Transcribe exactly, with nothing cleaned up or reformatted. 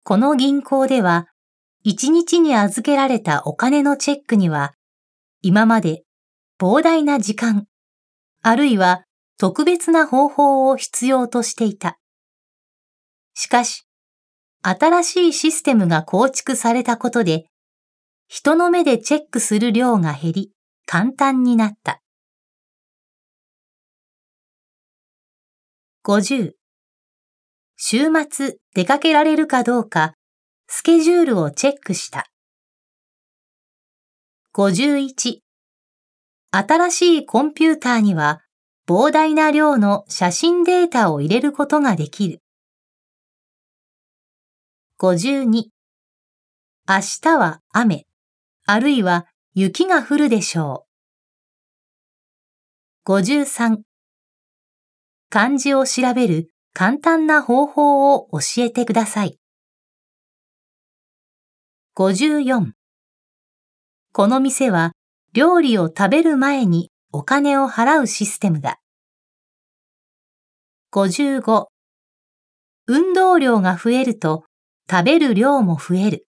この銀行では、一日に預けられたお金のチェックには、今まで膨大な時間、あるいは特別な方法を必要としていた。しかし、新しいシステムが構築されたことで、人の目でチェックする量が減り、簡単になった。ごじゅう。週末出かけられるかどうか、スケジュールをチェックした。ごじゅういち。新しいコンピューターには膨大な量の写真データを入れることができる。ごじゅうに。明日は雨、あるいは雪が降るでしょう。ごじゅうさん。漢字を調べる簡単な方法を教えてください。ごじゅうよん。この店は料理を食べる前にお金を払うシステムだ。ごじゅうご。運動量が増えると食べる量も増える。